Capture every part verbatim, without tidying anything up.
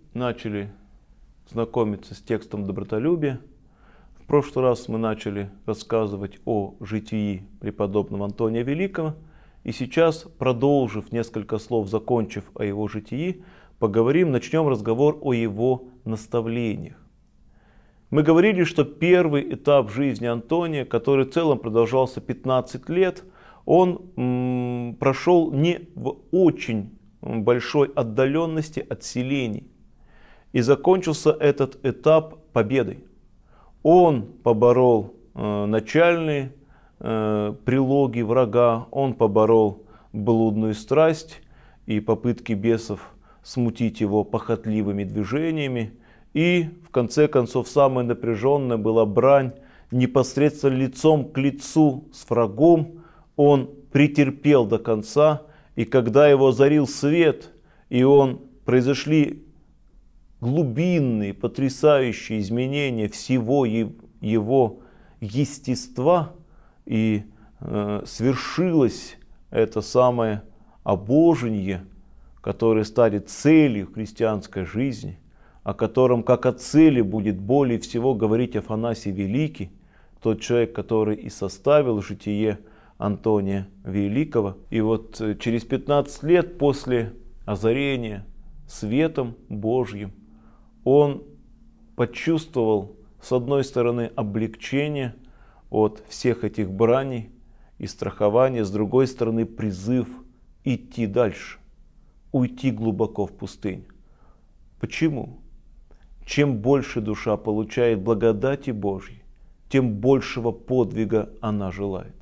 начали знакомиться с текстом добротолюбия. В прошлый раз мы начали рассказывать о житии преподобного Антония Великого. И сейчас, продолжив несколько слов, закончив о его житии, поговорим, начнем разговор о его наставлениях. Мы говорили, что первый этап жизни Антония, который в целом продолжался пятнадцать лет, он м, прошел не в очень большой отдаленности от селений. И закончился этот этап победой. Он поборол э, начальные э, прилоги врага, он поборол блудную страсть и попытки бесов смутить его похотливыми движениями. И в конце концов самая напряженная была брань непосредственно лицом к лицу с врагом. Он претерпел до конца, и когда его озарил свет, и он произошли глубинные, потрясающие изменения всего его естества, и э, свершилось это самое обожение, которое станет целью христианской жизни, о котором как о цели будет более всего говорить Афанасий Великий, тот человек, который и составил житие Антония Великого. И вот через пятнадцать лет после озарения светом Божьим он почувствовал, с одной стороны, облегчение от всех этих браней и страхования, с другой стороны, призыв идти дальше, уйти глубоко в пустыню. Почему? Чем больше душа получает благодати Божьей, тем большего подвига она желает.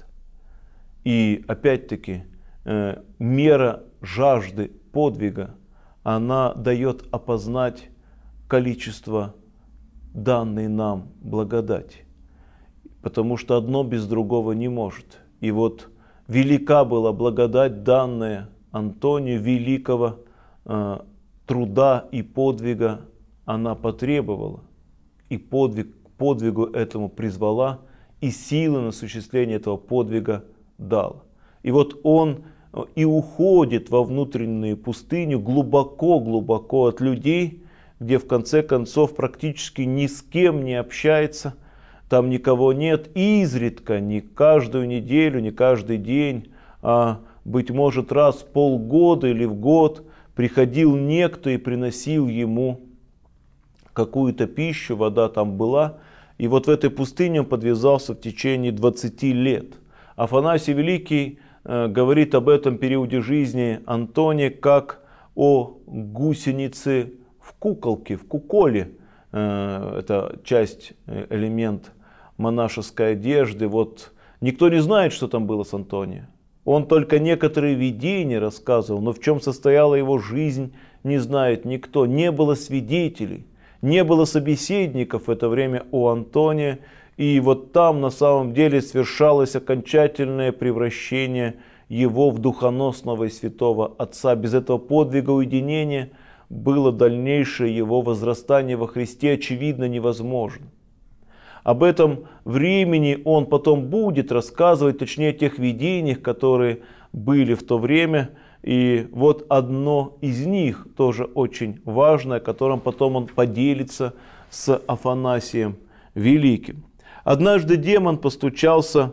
И опять-таки э, мера жажды подвига, она дает опознать количество данной нам благодати. Потому что одно без другого не может. И вот велика была благодать, данная Антонию Великого, э, труда и подвига она потребовала. И подвиг, подвигу этому призвала, и силы на осуществление этого подвига дала. И вот он и уходит во внутреннюю пустыню глубоко-глубоко от людей, где в конце концов практически ни с кем не общается, там никого нет, изредка, не каждую неделю, не каждый день, а быть может раз в полгода или в год приходил некто и приносил ему какую-то пищу, вода там была. И вот в этой пустыне он подвязался в течение двадцати лет. Афанасий Великий э, говорит об этом периоде жизни Антония как о гусенице в куколке, в куколе. Э, это часть, элемент монашеской одежды. Вот никто не знает, что там было с Антонием. Он только некоторые видения рассказывал, но в чем состояла его жизнь, не знает никто. Не было свидетелей, не было собеседников в это время у Антония. И вот там на самом деле свершалось окончательное превращение его в духоносного и святого Отца. Без этого подвига уединения было дальнейшее его возрастание во Христе очевидно невозможно. Об этом времени он потом будет рассказывать, точнее о тех видениях, которые были в то время. И вот одно из них тоже очень важное, о котором потом он поделится с Афанасием Великим. Однажды демон постучался.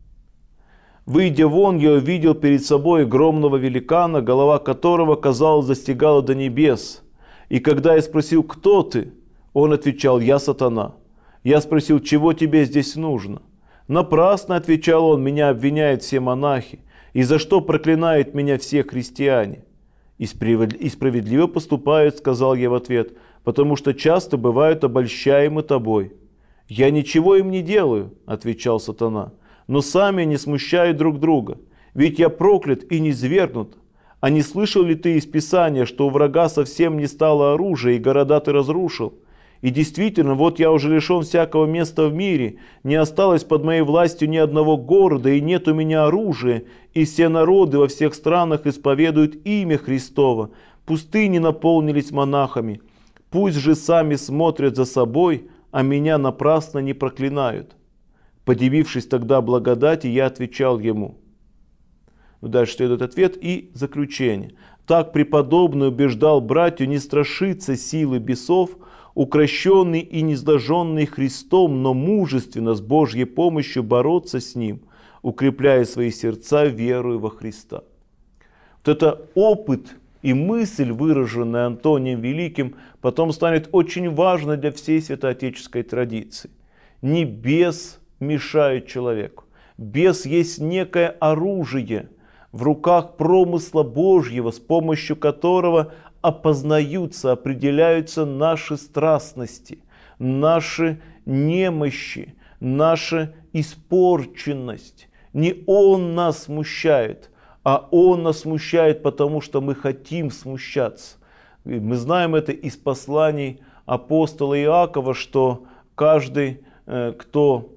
Выйдя вон, я увидел перед собой огромного великана, голова которого, казалось, достигала до небес. И когда я спросил, кто ты, он отвечал, я сатана. Я спросил, чего тебе здесь нужно? Напрасно, отвечал он, меня обвиняют все монахи. И за что проклинают меня все христиане? И справедливо поступают, сказал я в ответ, потому что часто бывают обольщаемы тобой. Я ничего им не делаю, отвечал сатана, но сами не смущают друг друга. Ведь я проклят и низвергнут. А не слышал ли ты из Писания, что у врага совсем не стало оружия, и города ты разрушил? И действительно, вот я уже лишен всякого места в мире, не осталось под моей властью ни одного города, и нет у меня оружия, и все народы во всех странах исповедуют имя Христово. Пустыни наполнились монахами. Пусть же сами смотрят за собой, а меня напрасно не проклинают. Подивившись тогда благодати, я отвечал ему. Дальше следует ответ и заключение. Так преподобный убеждал братью не страшиться силы бесов, укращенный и низложенный Христом, но мужественно с Божьей помощью бороться с ним, укрепляя свои сердца верою во Христа. Вот это опыт и мысль, выраженная Антонием Великим, потом станет очень важной для всей святоотеческой традиции. Не бес мешает человеку. Бес есть некое оружие в руках промысла Божьего, с помощью которого опознаются, определяются наши страстности, наши немощи, наша испорченность. Не Он нас смущает, а Он нас смущает, потому что мы хотим смущаться. И мы знаем это из посланий апостола Иакова, что каждый, кто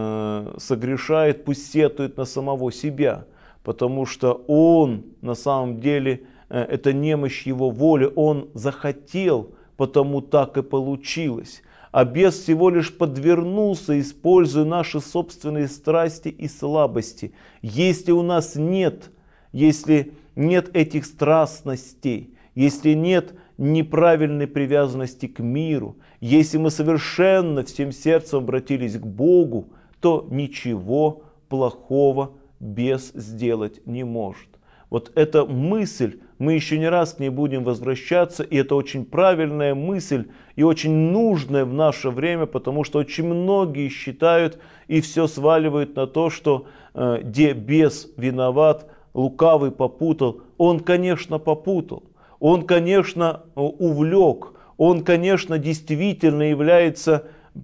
согрешает, пусть сетует на самого себя, потому что он на самом деле, это немощь его воли, он захотел, потому так и получилось. А бес всего лишь подвернулся, используя наши собственные страсти и слабости. Если у нас нет, если нет этих страстностей, если нет неправильной привязанности к миру, если мы совершенно всем сердцем обратились к Богу, то ничего плохого бес сделать не может. Вот эта мысль, мы еще не раз к ней будем возвращаться, и это очень правильная мысль и очень нужная в наше время, потому что очень многие считают и все сваливают на то, что э, где бес виноват, лукавый попутал. Он, конечно, попутал, он, конечно, увлек, он, конечно, действительно является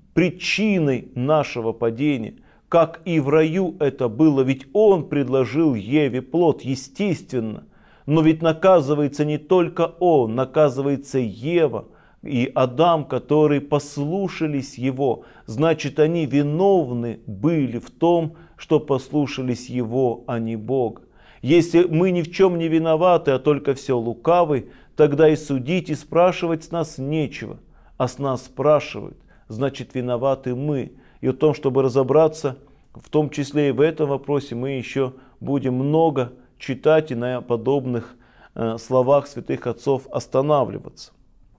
причиной нашего падения. Как и в раю это было, ведь он предложил Еве плод, естественно. Но ведь наказывается не только он, наказывается Ева и Адам, которые послушались его. Значит, они виновны были в том, что послушались его, а не Бога. Если мы ни в чем не виноваты, а только все лукавы, тогда и судить, и спрашивать с нас нечего. А с нас спрашивают, значит, виноваты мы. И в том, чтобы разобраться, в том числе и в этом вопросе, мы еще будем много читать и на подобных э, словах святых отцов останавливаться.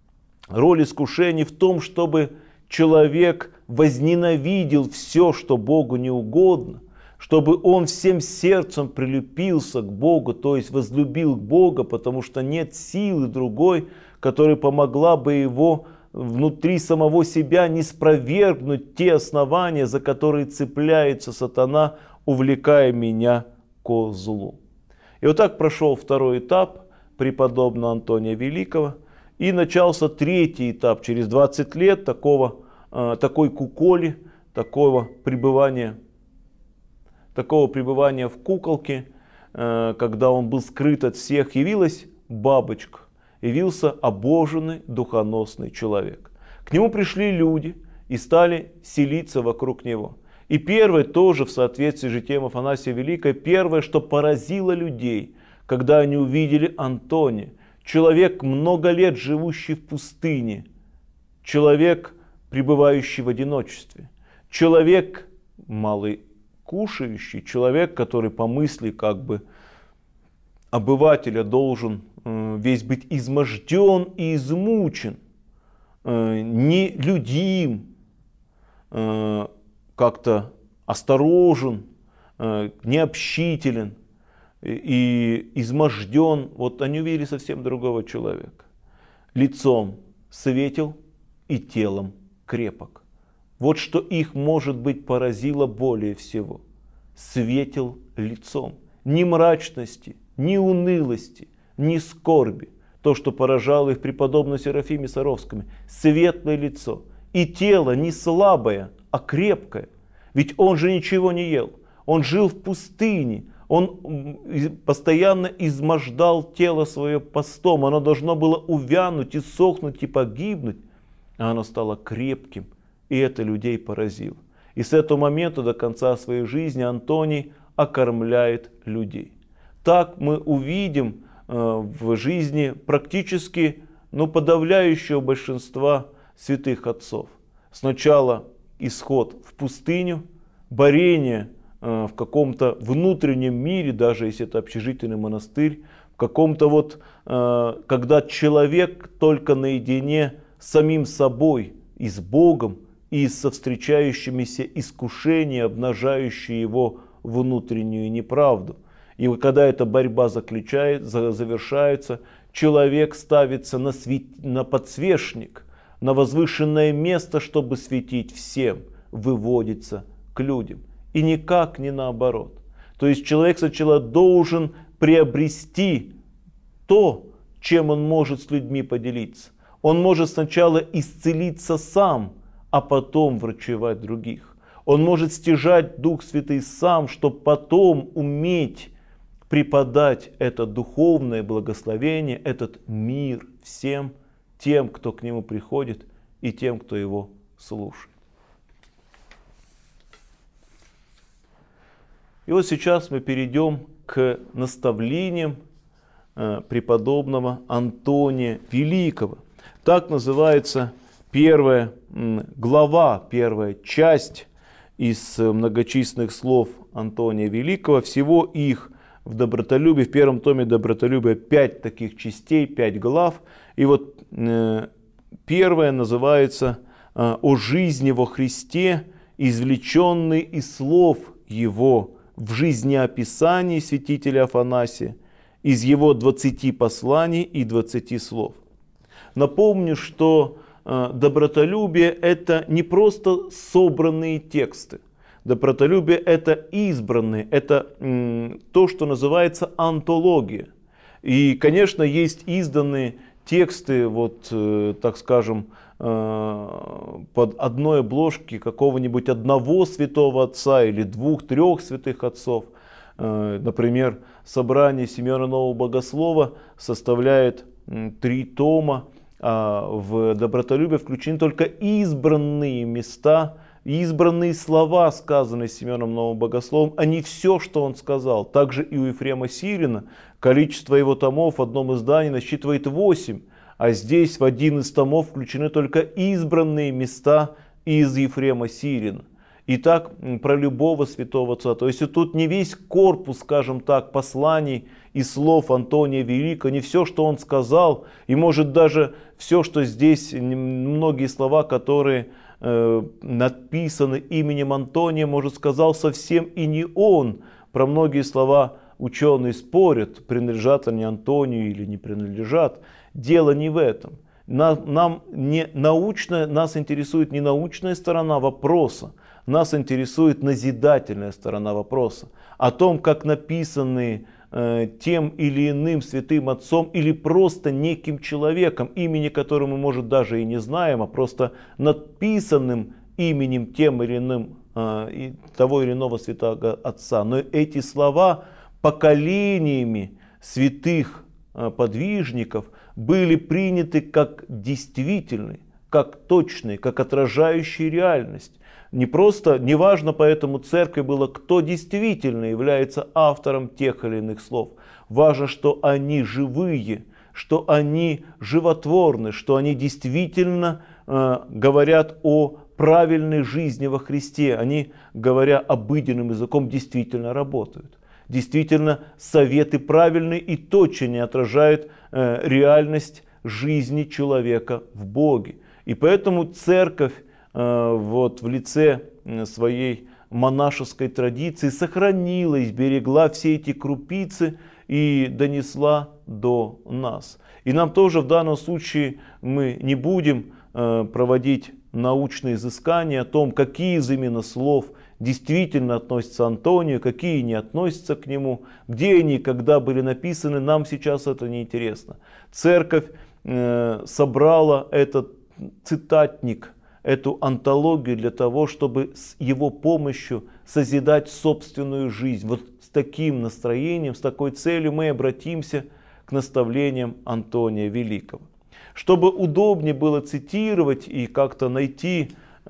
Роль искушений в том, чтобы человек возненавидел все, что Богу не угодно, чтобы он всем сердцем прилепился к Богу, то есть возлюбил Бога, потому что нет силы другой, которая помогла бы его внутри самого себя не спровергнуть те основания, за которые цепляется сатана, увлекая меня ко злу. И вот так прошел второй этап преподобного Антония Великого, и начался третий этап через двадцать лет такого, такой куколи, такого пребывания, такого пребывания в куколке, когда он был скрыт от всех, явилась бабочка. Явился обоженный, духоносный человек. К нему пришли люди и стали селиться вокруг него. И первое тоже в соответствии с житием Афанасия Великого, первое, что поразило людей, когда они увидели Антония, человек, много лет живущий в пустыне, человек, пребывающий в одиночестве, человек, малый кушающий, человек, который по мысли как бы обывателя должен весь быть изможден и измучен, нелюдим, как-то осторожен, необщителен и изможден. Вот они увидели совсем другого человека. Лицом светел и телом крепок. Вот что их, может быть, поразило более всего. Светел лицом. Ни мрачности, ни унылости, ни скорби. То, что поражало и в преподобном Серафиме Саровском. Светлое лицо. И тело не слабое, а крепкое. Ведь он же ничего не ел. Он жил в пустыне. Он постоянно измождал тело свое постом. Оно должно было увянуть и сохнуть и погибнуть. А оно стало крепким. И это людей поразило. И с этого момента до конца своей жизни Антоний окормляет людей. Так мы увидим в жизни практически ну, подавляющего большинства святых отцов. Сначала исход в пустыню, борение в каком-то внутреннем мире, даже если это общежительный монастырь, в каком-то вот, э, когда человек только наедине с самим собой и с Богом, и со встречающимися искушениями, обнажающими его внутреннюю неправду. И когда эта борьба заключает, завершается, человек ставится на, свет, на подсвечник, на возвышенное место, чтобы светить всем, выводится к людям. И никак не наоборот. То есть человек сначала должен приобрести то, чем он может с людьми поделиться. Он может сначала исцелиться сам, а потом врачевать других. Он может стяжать Дух Святый сам, чтобы потом уметь преподать это духовное благословение, этот мир всем тем, кто к нему приходит, и тем, кто его слушает. И вот сейчас мы перейдем к наставлениям э, преподобного Антония Великого. Так называется первая м, глава, первая часть из многочисленных слов Антония Великого. Всего их в добротолюбии, в первом томе добротолюбия пять таких частей, пять глав. И вот э, первая называется э, «О жизни во Христе, извлеченный из слов Его в жизнеописании святителя Афанасия, из его двадцати посланий и двадцати слов». Напомню, что э, добротолюбие — это не просто собранные тексты. Добротолюбие — это избранные, это м, то, что называется антология. И, конечно, есть изданные тексты, вот, э, так скажем, э, под одной обложки какого-нибудь одного святого отца или двух-трех святых отцов. Э, например, собрание Симеона Нового Богослова составляет м, три тома, а в добротолюбие включены только избранные места, избранные слова, сказанные Симеоном Новым Богословом, а не все, что он сказал. Также и у Ефрема Сирина количество его томов в одном издании насчитывает восемь, а здесь в один из томов включены только избранные места из Ефрема Сирина. И так про любого святого отца. То есть и тут не весь корпус, скажем так, посланий и слов Антония Великого, не все, что он сказал, и может даже все, что здесь, многие слова, которые э, написаны именем Антония, может, сказал совсем и не он. Про многие слова ученые спорят, принадлежат они Антонию или не принадлежат. Дело не в этом. Нам, нам не научная, нас интересует не научная сторона вопроса, нас интересует назидательная сторона вопроса. О том, как написанные э, тем или иным святым отцом или просто неким человеком, имени которого мы, может, даже и не знаем, а просто написанным именем тем или иным э, того или иного святого отца. Но эти слова поколениями святых э, подвижников были приняты как действительные, как точные, как отражающие реальность. Не просто, не важно поэтому церкви было, кто действительно является автором тех или иных слов. Важно, что они живые, что они животворны, что они действительно э, говорят о правильной жизни во Христе. Они, говоря обыденным языком, действительно работают. Действительно, советы правильные и точные отражают э, реальность жизни человека в Боге. И поэтому церковь э, вот, в лице своей монашеской традиции сохранила и сберегла все эти крупицы и донесла до нас. И нам тоже в данном случае мы не будем э, проводить научные изыскания о том, какие из именно слов действительно относятся к Антонию, какие не относятся к нему, где они, когда были написаны, нам сейчас это не интересно. Церковь э, собрала этот цитатник, эту антологию для того, чтобы с его помощью созидать собственную жизнь. Вот с таким настроением, с такой целью мы обратимся к наставлениям Антония Великого. Чтобы удобнее было цитировать и как-то найти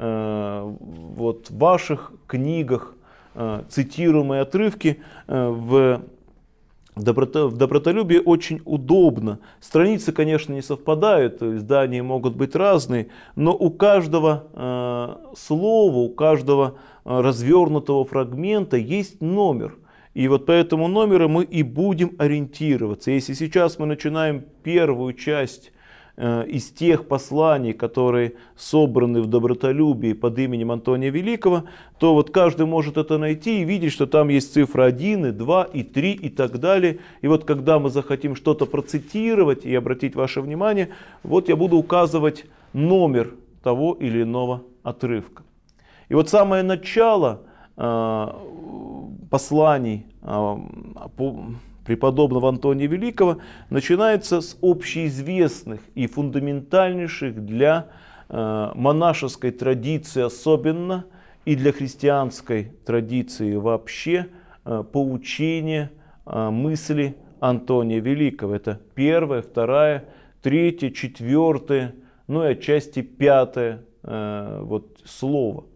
э, вот в ваших книгах э, цитируемые отрывки, э, в В добротолюбии очень удобно. Страницы, конечно, не совпадают, издания могут быть разные, но у каждого э, слова, у каждого э, развернутого фрагмента есть номер. И вот по этому номеру мы и будем ориентироваться. Если сейчас мы начинаем первую часть э, из тех посланий, которые собраны в добротолюбии под именем Антония Великого, то вот каждый может это найти и видеть, что там есть цифра один, и два, и три, и так далее. И вот когда мы захотим что-то процитировать и обратить ваше внимание, вот я буду указывать номер того или иного отрывка. И вот самое начало э, посланий э, преподобного Антония Великого начинается с общеизвестных и фундаментальнейших для э, монашеской традиции особенно и для христианской традиции вообще э, поучения э, мысли Антония Великого. Это первая, вторая, третья, четвертая, ну и отчасти пятое э, вот, слово.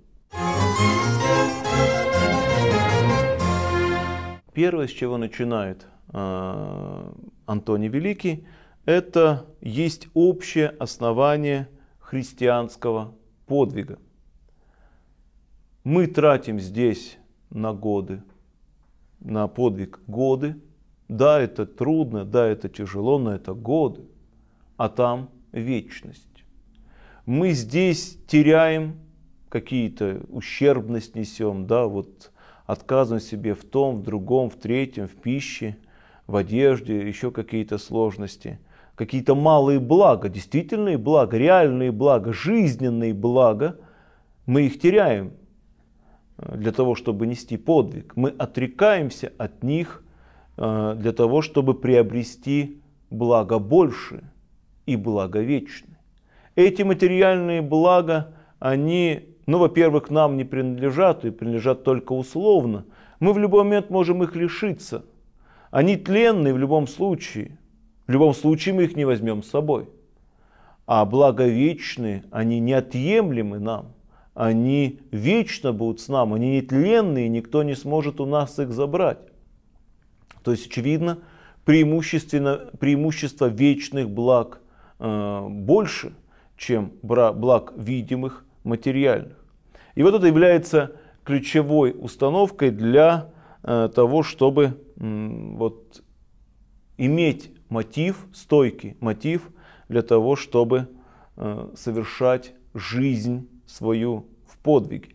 Первое, с чего начинает э, Антоний Великий, это есть общее основание христианского подвига. Мы тратим здесь на годы, на подвиг годы. Да, это трудно, да, это тяжело, но это годы. А там вечность. Мы здесь теряем какие-то, ущербность несем, да, вот отказываем себе в том, в другом, в третьем, в пище, в одежде, еще какие-то сложности. Какие-то малые блага, действительные блага, реальные блага, жизненные блага, мы их теряем для того, чтобы нести подвиг. Мы отрекаемся от них для того, чтобы приобрести благо большее и благо вечное. Эти материальные блага, они, ну, во-первых, нам не принадлежат и принадлежат только условно. Мы в любой момент можем их лишиться. Они тленные в любом случае. В любом случае мы их не возьмем с собой. А блага вечные, они неотъемлемы нам. Они вечно будут с нами. Они нетленные, никто не сможет у нас их забрать. То есть, очевидно, преимущественно, преимущество вечных благ э, больше, чем благ видимых, материальных. И вот это является ключевой установкой для э, того, чтобы э, вот, иметь мотив, стойкий мотив для того, чтобы э, совершать жизнь свою в подвиге.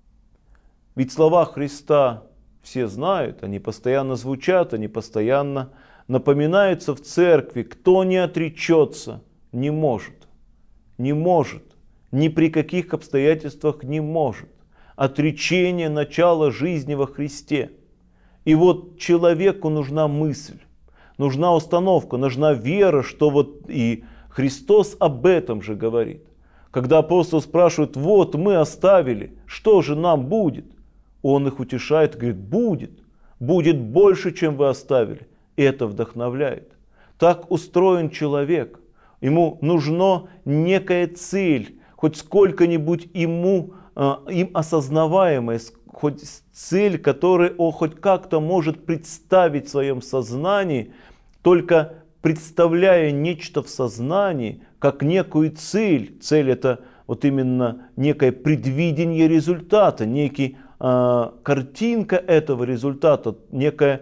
Ведь слова Христа все знают, они постоянно звучат, они постоянно напоминаются в церкви. Кто не отречется, не может, не может. Ни при каких обстоятельствах не может. Отречение начала жизни во Христе. И вот человеку нужна мысль, нужна установка, нужна вера, что вот и Христос об этом же говорит. Когда апостол спрашивает, вот мы оставили, что же нам будет? Он их утешает, говорит, будет, будет больше, чем вы оставили. И это вдохновляет. Так устроен человек. Ему нужна некая цель, хоть сколько-нибудь ему, э, им осознаваемая, хоть цель, которую он хоть как-то может представить в своем сознании, только представляя нечто в сознании, как некую цель. Цель это вот именно некое предвидение результата, некий, э, картинка этого результата, некая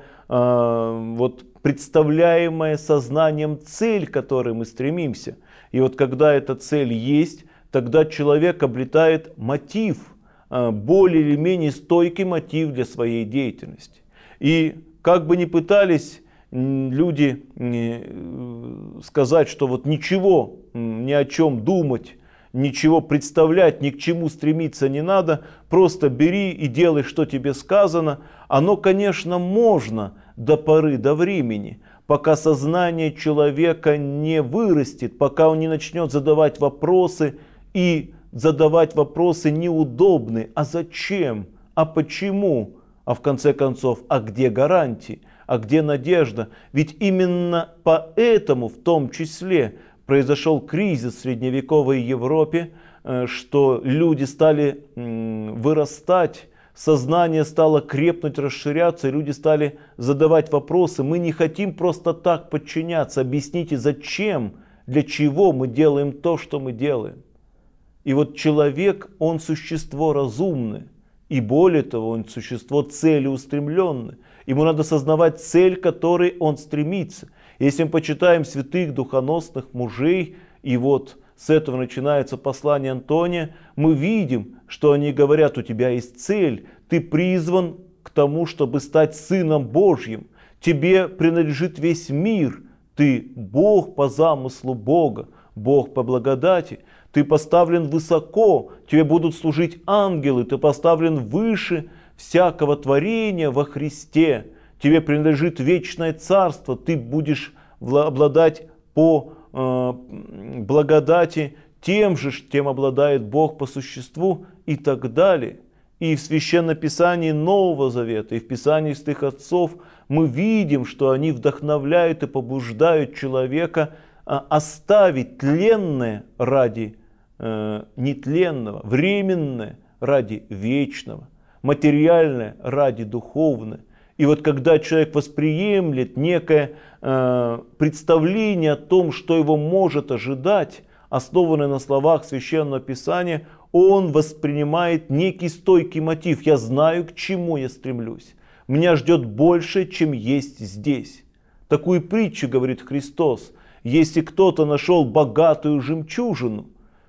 э, вот, представляемая сознанием цель, к которой мы стремимся. И вот когда эта цель есть, тогда человек обретает мотив, более или менее стойкий мотив для своей деятельности. И как бы ни пытались люди сказать, что вот ничего, ни о чем думать, ничего представлять, ни к чему стремиться не надо, просто бери и делай, что тебе сказано, оно, конечно, можно до поры до времени, пока сознание человека не вырастет, пока он не начнет задавать вопросы, и задавать вопросы неудобные. А зачем? А почему? А в конце концов, а где гарантии? А где надежда? Ведь именно поэтому в том числе произошел кризис в средневековой Европе, что люди стали вырастать, сознание стало крепнуть, расширяться, и люди стали задавать вопросы. Мы не хотим просто так подчиняться. Объясните, зачем, для чего мы делаем то, что мы делаем. И вот человек, он существо разумное. И более того, он существо целеустремленное. Ему надо сознавать цель, к которой он стремится. Если мы почитаем святых духоносных мужей, и вот с этого начинается послание Антония, мы видим, что они говорят: у тебя есть цель, ты призван к тому, чтобы стать Сыном Божьим, тебе принадлежит весь мир, ты Бог по замыслу Бога, Бог по благодати, ты поставлен высоко, тебе будут служить ангелы, ты поставлен выше всякого творения во Христе, тебе принадлежит вечное царство, ты будешь обладать по э, благодати тем же, тем обладает Бог по существу и так далее. И в Священном Писании Нового Завета, и в Писании святых отцов мы видим, что они вдохновляют и побуждают человека оставить тленное ради э, нетленного, временное ради вечного, материальное ради духовного. И вот когда человек восприемлет некое э, представление о том, что его может ожидать, основанное на словах Священного Писания, он воспринимает некий стойкий мотив. Я знаю, к чему я стремлюсь. Меня ждет больше, чем есть здесь. Такую притчу говорит Христос. Если кто-то нашел богатую жемчужину,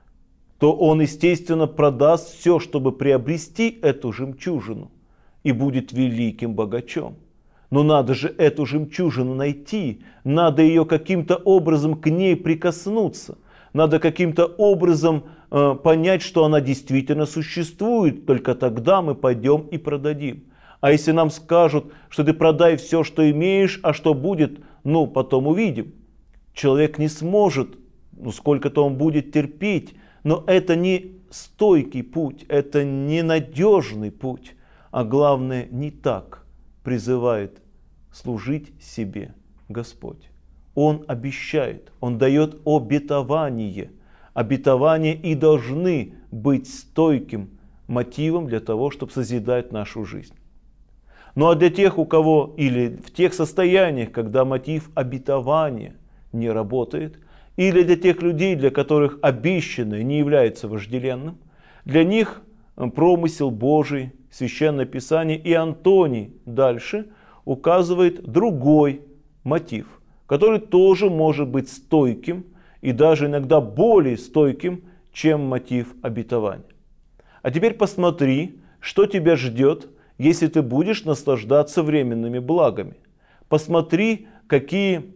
то он, естественно, продаст все, чтобы приобрести эту жемчужину, и будет великим богачом. Но надо же эту жемчужину найти, надо ее каким-то образом к ней прикоснуться, надо каким-то образом э, понять, что она действительно существует, только тогда мы пойдем и продадим. А если нам скажут, что ты продай все, что имеешь, а что будет, ну, потом увидим. Человек не сможет, ну, сколько-то он будет терпеть, но это не стойкий путь, это ненадежный путь, а главное, не так призывает служить себе Господь. Он обещает, Он дает обетование. Обетования и должны быть стойким мотивом для того, чтобы созидать нашу жизнь. Ну а для тех, у кого, или в тех состояниях, когда мотив обетования не работает, или для тех людей, для которых обещанное не является вожделенным, для них промысел Божий, Священное Писание и Антоний дальше указывает другой мотив, который тоже может быть стойким и даже иногда более стойким, чем мотив обетования. А теперь посмотри, что тебя ждет, если ты будешь наслаждаться временными благами. Посмотри, какие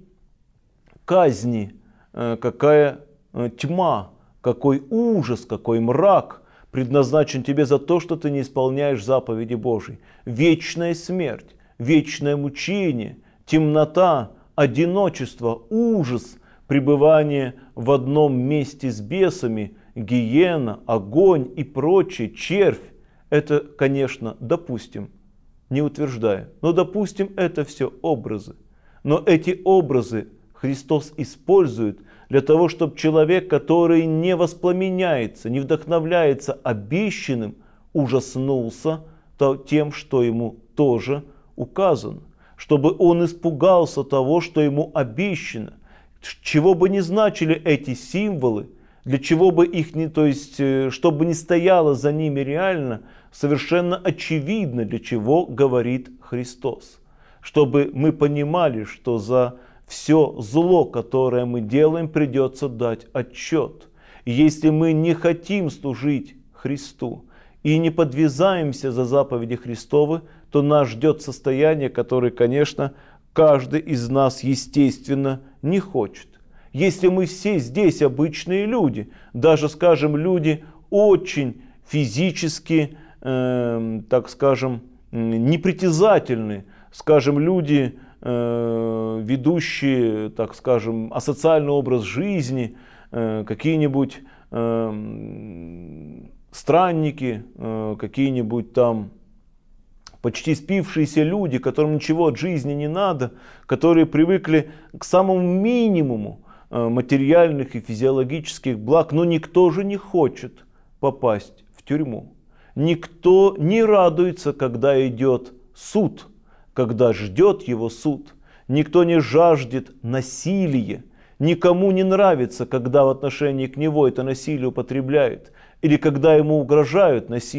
казни, какая тьма, какой ужас, какой мрак предназначен тебе за то, что ты не исполняешь заповеди Божьей. Вечная смерть, вечное мучение, темнота, одиночество, ужас, пребывание в одном месте с бесами, гиена, огонь и прочее, червь. Это, конечно, допустим, не утверждая, но допустим, это все образы. Но эти образы Христос использует для того, чтобы человек, который не воспламеняется, не вдохновляется обещанным, ужаснулся тем, что ему тоже указано. Чтобы он испугался того, что ему обещано. Чего бы ни значили эти символы, для чего бы их не, то есть, чтобы не стояло за ними реально, совершенно очевидно, для чего говорит Христос. Чтобы мы понимали, что за все зло, которое мы делаем, придется дать отчет. И если мы не хотим служить Христу и не подвязаемся за заповеди Христовы, то нас ждет состояние, которое, конечно, каждый из нас, естественно, не хочет. Если мы все здесь обычные люди, даже, скажем, люди очень физически, э, так скажем, непритязательные, скажем, люди, э, ведущие, так скажем, асоциальный образ жизни, э, какие-нибудь э, странники, э, какие-нибудь там почти спившиеся люди, которым ничего от жизни не надо, которые привыкли к самому минимуму материальных и физиологических благ, но никто же не хочет попасть в тюрьму. Никто не радуется, когда идет суд, когда ждет его суд. Никто не жаждет насилия. Никому не нравится, когда в отношении к него это насилие употребляют, или когда ему угрожают насилием.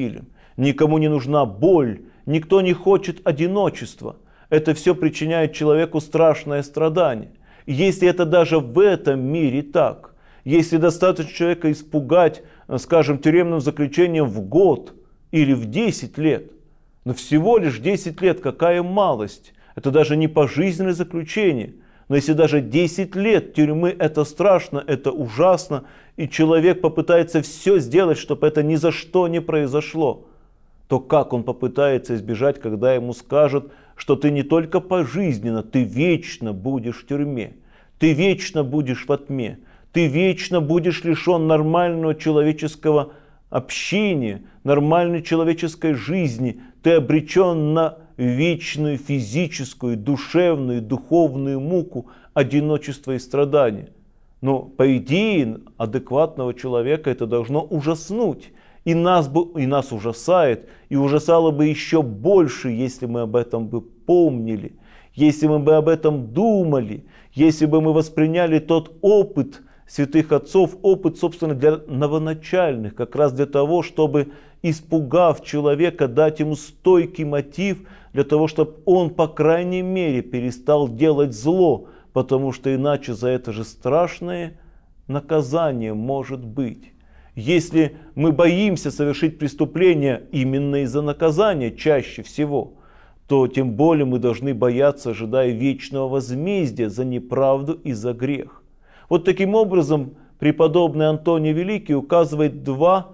никому не нужна боль, никто не хочет одиночества. Это все причиняет человеку страшное страдание. И если это даже в этом мире так, если достаточно человека испугать, скажем, тюремным заключением в год или в десять лет, но всего лишь десять лет, какая малость, это даже не пожизненное заключение. Но если даже десять лет тюрьмы, это страшно, это ужасно, и человек попытается все сделать, чтобы это ни за что не произошло, то как он попытается избежать, когда ему скажут, что ты не только пожизненно, ты вечно будешь в тюрьме, ты вечно будешь во тьме, ты вечно будешь лишен нормального человеческого общения, нормальной человеческой жизни, ты обречен на вечную физическую, душевную, духовную муку, одиночество и страдания. Но по идее адекватного человека это должно ужаснуть. И нас, бы, и нас ужасает, и ужасало бы еще больше, если мы об этом бы помнили, если мы бы об этом думали, если бы мы восприняли тот опыт святых отцов, опыт, собственно, для новоначальных, как раз для того, чтобы, испугав человека, дать ему стойкий мотив, для того, чтобы он, по крайней мере, перестал делать зло, потому что иначе за это же страшное наказание может быть. Если мы боимся совершить преступление именно из-за наказания чаще всего, то тем более мы должны бояться, ожидая вечного возмездия за неправду и за грех. Вот таким образом преподобный Антоний Великий указывает два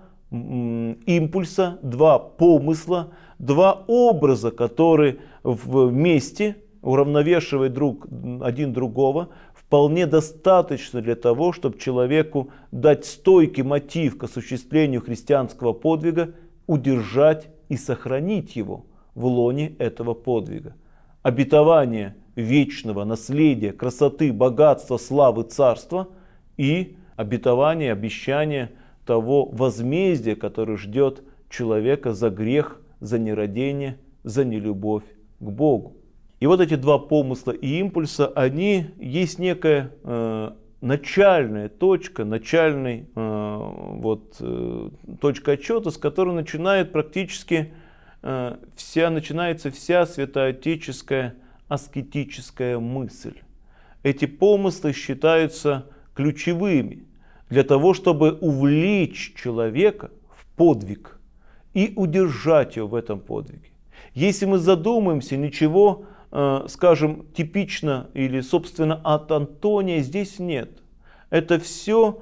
импульса, два помысла, два образа, которые вместе, уравновешивая друг, один другого, вполне достаточно для того, чтобы человеку дать стойкий мотив к осуществлению христианского подвига, удержать и сохранить его в лоне этого подвига. Обетование вечного наследия, красоты, богатства, славы, царства и обетование, обещание того возмездия, которое ждет человека за грех, за нерадение, за нелюбовь к Богу. И вот эти два помысла и импульса, они есть некая э, начальная точка, начальная э, вот, э, точка отчета, с которой начинает практически э, вся, начинается вся святоотеческая аскетическая мысль. Эти помыслы считаются ключевыми для того, чтобы увлечь человека в подвиг и удержать его в этом подвиге. Если мы задумаемся, ничего, скажем, типично или, собственно, от Антония здесь нет. Это все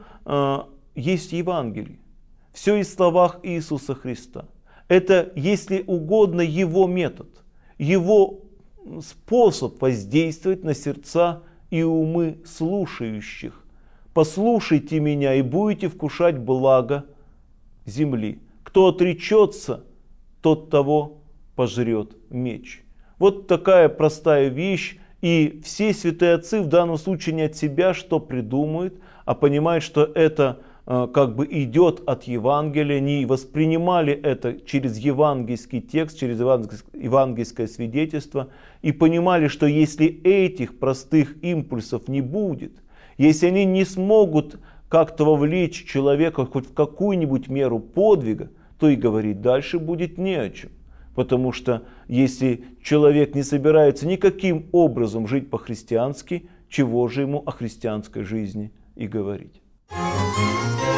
есть Евангелие. Все из словах Иисуса Христа. Это, если угодно, его метод, его способ воздействовать на сердца и умы слушающих. Послушайте меня и будете вкушать благо земли. Кто отречется, тот того пожрет меч. Вот такая простая вещь, и все святые отцы в данном случае не от себя что придумают, а понимают, что это э, как бы идет от Евангелия, они воспринимали это через евангельский текст, через евангельское свидетельство, и понимали, что если этих простых импульсов не будет, если они не смогут как-то вовлечь человека хоть в какую-нибудь меру подвига, то и говорить дальше будет не о чем. Потому что если человек не собирается никаким образом жить по-христиански, чего же ему о христианской жизни и говорить?